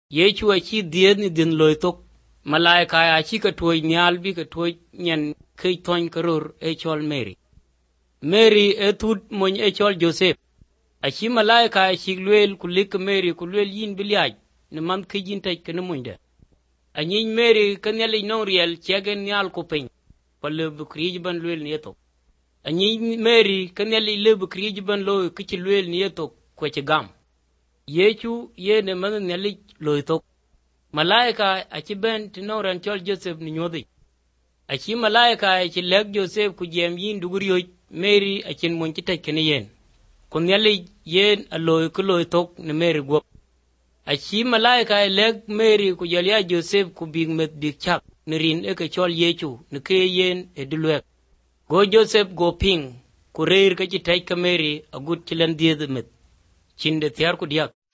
Yechu achi died ni din loitok. Malaika achi ka tuoi nyal bi ka tuoi nyen kei toin karur echol Mary. Mary etut mon echol Joseph. Achi malaika achi luel kulik Mary kuluel yin biliaj ne man kijin taj kene munde. Anyin Mary kanyali non riel chegen nyal kuping. Pale bukrij ban luel nietok. Anyin Mary kanyali le bukrij ban lo kichi luel nietok kweche gam. Yechu ye ne man nyali loitok. Malaika achi ben tinoran chol Joseph ni nyodi. Achi malaika achi leg Joseph kujem yin dugurioj Mary achin monchi taj kene yen. Kunyali yen aloy kuloy tok ne Mary gwop. Achi malaika leg Mary kujalia Joseph kubig met big chak nirin eke chol Yechu ne ke yen edulwek. Go Joseph go ping kureir kachi taj ka Mary agut chilan died met. Chinde tiar kudiak.